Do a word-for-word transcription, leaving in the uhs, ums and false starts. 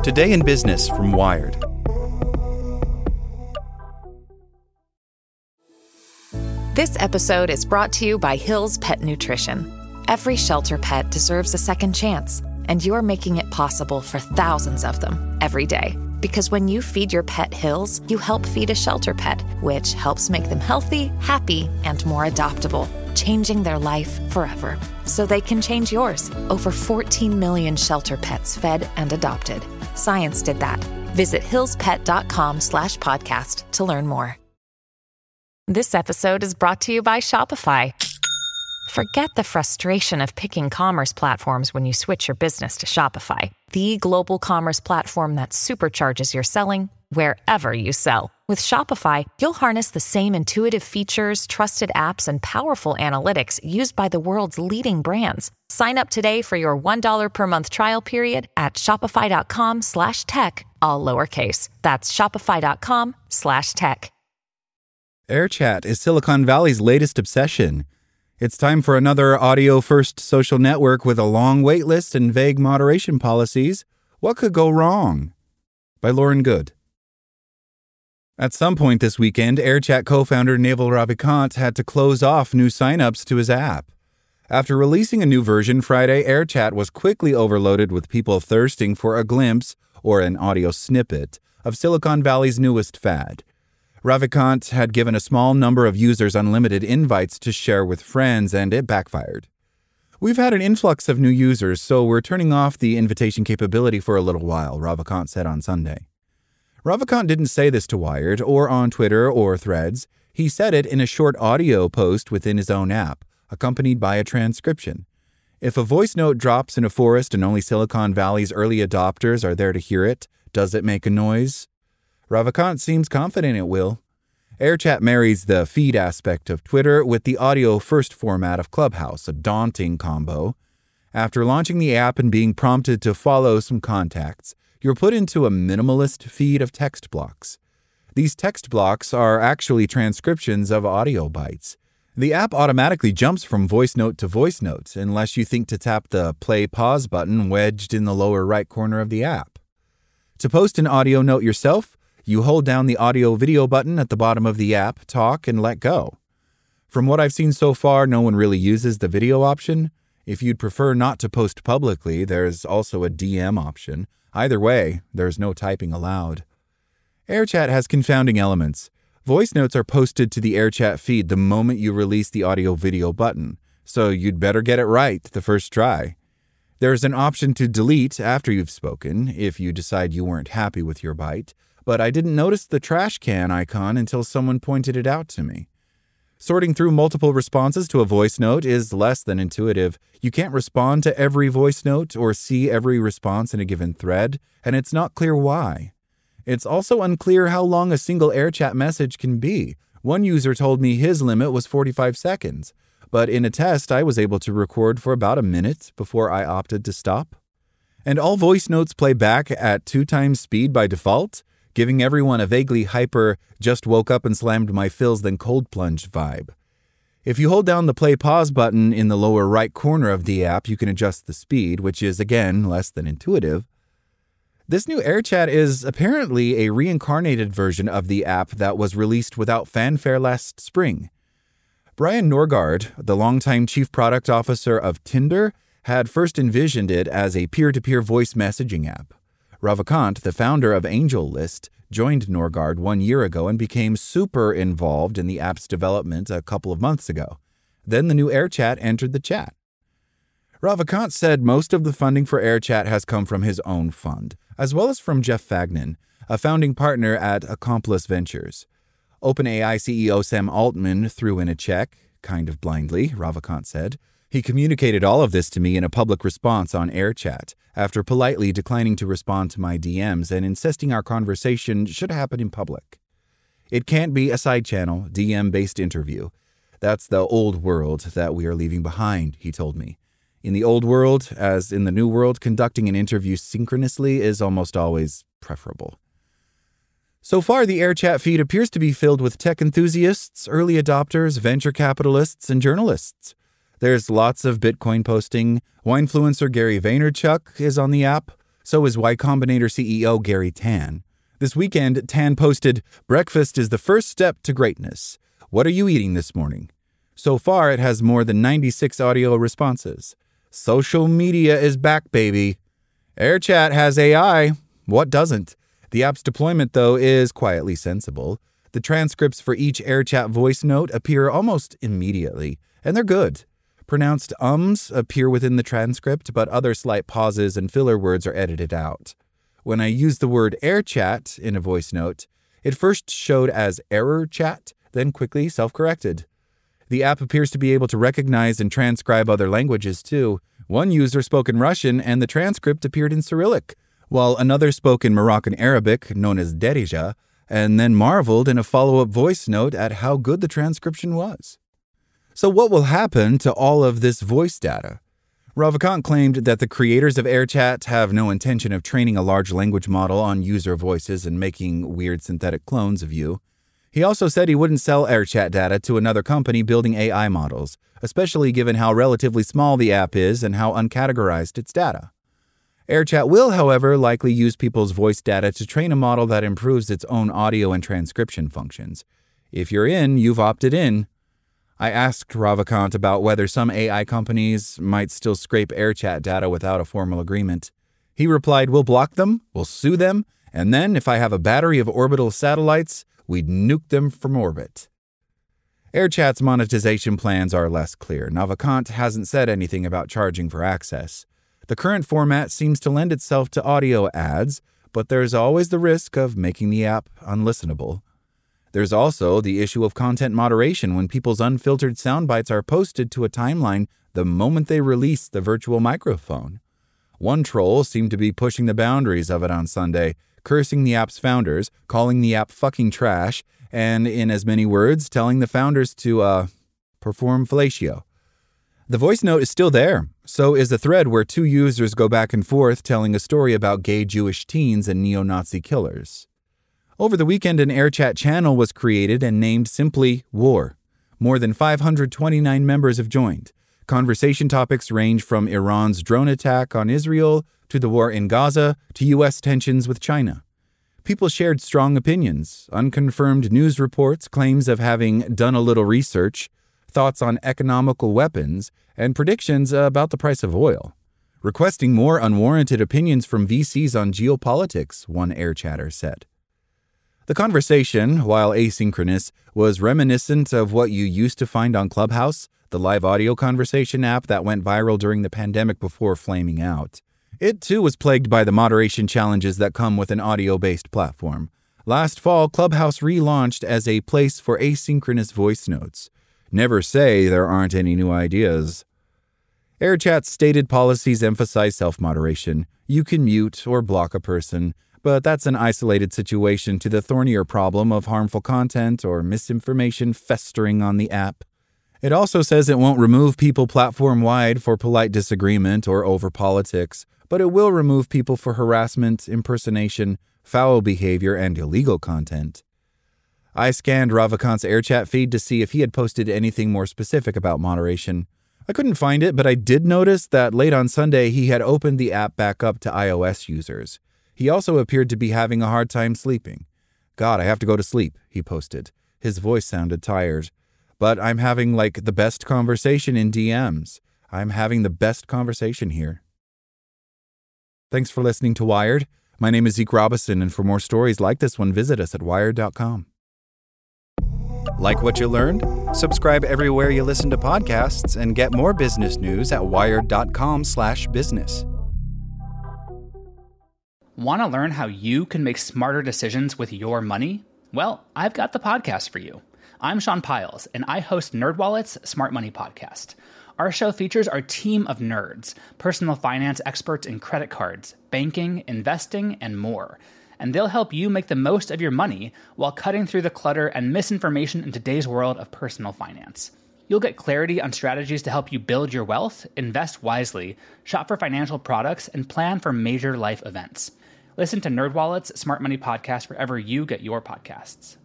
Today in Business from Wired. This episode is brought to you by Hill's Pet Nutrition. Every shelter pet deserves a second chance, and you're making it possible for thousands of them every day. Because when you feed your pet Hill's, you help feed a shelter pet, which helps make them healthy, happy, and more adoptable, changing their life forever. So they can change yours. Over fourteen million shelter pets fed and adopted. Science did that. Visit hillspet.com slash podcast to learn more. This episode is brought to you by Shopify. Forget the frustration of picking commerce platforms when you switch your business to Shopify, the global commerce platform that supercharges your selling wherever you sell. With Shopify, you'll harness the same intuitive features, trusted apps, and powerful analytics used by the world's leading brands. Sign up today for your one dollar per month trial period at shopify.com slash tech, all lowercase. That's shopify.com slash tech. AirChat is Silicon Valley's latest obsession. It's time for another audio-first social network with a long waitlist and vague moderation policies. What could go wrong? By Lauren Good. At some point this weekend, AirChat co-founder Naval Ravikant had to close off new signups to his app. After releasing a new version Friday, AirChat was quickly overloaded with people thirsting for a glimpse, or an audio snippet, of Silicon Valley's newest fad. Ravikant had given a small number of users unlimited invites to share with friends, and it backfired. We've had an influx of new users, so we're turning off the invitation capability for a little while, Ravikant said on Sunday. Ravikant didn't say this to Wired, or on Twitter or Threads. He said it in a short audio post within his own app, accompanied by a transcription. If a voice note drops in a forest and only Silicon Valley's early adopters are there to hear it, does it make a noise? Ravikant seems confident it will. AirChat marries the feed aspect of Twitter with the audio-first format of Clubhouse, a daunting combo. After launching the app and being prompted to follow some contacts, you're put into a minimalist feed of text blocks. These text blocks are actually transcriptions of audio bytes. The app automatically jumps from voice note to voice note, unless you think to tap the play-pause button wedged in the lower right corner of the app. To post an audio note yourself, you hold down the audio-video button at the bottom of the app, talk, and let go. From what I've seen so far, no one really uses the video option. If you'd prefer not to post publicly, there's also a D M option. Either way, there's no typing allowed. AirChat has confounding elements. Voice notes are posted to the AirChat feed the moment you release the audio-video button, so you'd better get it right the first try. There's an option to delete after you've spoken, if you decide you weren't happy with your bite, but I didn't notice the trash can icon until someone pointed it out to me. Sorting through multiple responses to a voice note is less than intuitive. You can't respond to every voice note or see every response in a given thread, and it's not clear why. It's also unclear how long a single AirChat message can be. One user told me his limit was forty-five seconds, but in a test I was able to record for about a minute before I opted to stop. And all voice notes play back at two times speed by default, giving everyone a vaguely hyper, just woke up and slammed my fills then cold plunge vibe. If you hold down the play-pause button in the lower right corner of the app, you can adjust the speed, which is, again, less than intuitive. This new AirChat is apparently a reincarnated version of the app that was released without fanfare last spring. Brian Norgard, the longtime chief product officer of Tinder, had first envisioned it as a peer-to-peer voice messaging app. Ravikant, the founder of AngelList, joined Norgard one year ago and became super involved in the app's development a couple of months ago. Then the new AirChat entered the chat. Ravikant said most of the funding for AirChat has come from his own fund, as well as from Jeff Fagnan, a founding partner at Accomplice Ventures. OpenAI C E O Sam Altman threw in a check, kind of blindly, Ravikant said. He communicated all of this to me in a public response on AirChat, after politely declining to respond to my D Ms and insisting our conversation should happen in public. It can't be a side channel, D M-based interview. That's the old world that we are leaving behind, he told me. In the old world, as in the new world, conducting an interview synchronously is almost always preferable. So far, the AirChat feed appears to be filled with tech enthusiasts, early adopters, venture capitalists, and journalists. There's lots of Bitcoin posting. Winefluencer Gary Vaynerchuk is on the app. So is Y Combinator C E O Gary Tan. This weekend, Tan posted, "Breakfast is the first step to greatness. What are you eating this morning?" So far, it has more than ninety-six audio responses. Social media is back, baby. AirChat has A I. What doesn't? The app's deployment, though, is quietly sensible. The transcripts for each AirChat voice note appear almost immediately, and they're good. Pronounced ums appear within the transcript, but other slight pauses and filler words are edited out. When I use the word AirChat in a voice note, it first showed as error chat, then quickly self-corrected. The app appears to be able to recognize and transcribe other languages, too. One user spoke in Russian, and the transcript appeared in Cyrillic, while another spoke in Moroccan Arabic, known as Derija, and then marveled in a follow-up voice note at how good the transcription was. So what will happen to all of this voice data? Ravikant claimed that the creators of AirChat have no intention of training a large language model on user voices and making weird synthetic clones of you. He also said he wouldn't sell AirChat data to another company building A I models, especially given how relatively small the app is and how uncategorized its data. AirChat will, however, likely use people's voice data to train a model that improves its own audio and transcription functions. If you're in, you've opted in. I asked Ravikant about whether some A I companies might still scrape AirChat data without a formal agreement. He replied, "We'll block them, we'll sue them, and then if I have a battery of orbital satellites, we'd nuke them from orbit." AirChat's monetization plans are less clear. Ravikant hasn't said anything about charging for access. The current format seems to lend itself to audio ads, but there's always the risk of making the app unlistenable. There's also the issue of content moderation when people's unfiltered sound bites are posted to a timeline the moment they release the virtual microphone. One troll seemed to be pushing the boundaries of it on Sunday, cursing the app's founders, calling the app fucking trash, and in as many words, telling the founders to, uh, perform fellatio. The voice note is still there. So is the thread where two users go back and forth telling a story about gay Jewish teens and neo-Nazi killers. Over the weekend, an AirChat channel was created and named simply War. More than five hundred twenty-nine members have joined. Conversation topics range from Iran's drone attack on Israel to the war in Gaza to U S tensions with China. People shared strong opinions, unconfirmed news reports, claims of having done a little research, thoughts on economical weapons, and predictions about the price of oil. Requesting more unwarranted opinions from V Cs on geopolitics, one AirChatter said. The conversation, while asynchronous, was reminiscent of what you used to find on Clubhouse, the live audio conversation app that went viral during the pandemic before flaming out. It, too, was plagued by the moderation challenges that come with an audio-based platform. Last fall, Clubhouse relaunched as a place for asynchronous voice notes. Never say there aren't any new ideas. AirChat's stated policies emphasize self-moderation. You can mute or block a person, but that's an isolated situation to the thornier problem of harmful content or misinformation festering on the app. It also says it won't remove people platform-wide for polite disagreement or over politics, but it will remove people for harassment, impersonation, foul behavior, and illegal content. I scanned Ravikant's AirChat feed to see if he had posted anything more specific about moderation. I couldn't find it, but I did notice that late on Sunday he had opened the app back up to iOS users. He also appeared to be having a hard time sleeping. "God, I have to go to sleep," he posted. His voice sounded tired. "But I'm having, like, the best conversation in D Ms. I'm having the best conversation here." Thanks for listening to Wired. My name is Zeke Robison, and for more stories like this one, visit us at wired dot com. Like what you learned? Subscribe everywhere you listen to podcasts and get more business news at wired dot com slash business. Want to learn how you can make smarter decisions with your money? Well, I've got the podcast for you. I'm Sean Piles, and I host NerdWallet's Smart Money Podcast. Our show features our team of nerds, personal finance experts in credit cards, banking, investing, and more. And they'll help you make the most of your money while cutting through the clutter and misinformation in today's world of personal finance. You'll get clarity on strategies to help you build your wealth, invest wisely, shop for financial products, and plan for major life events. Listen to NerdWallet's Smart Money Podcast wherever you get your podcasts.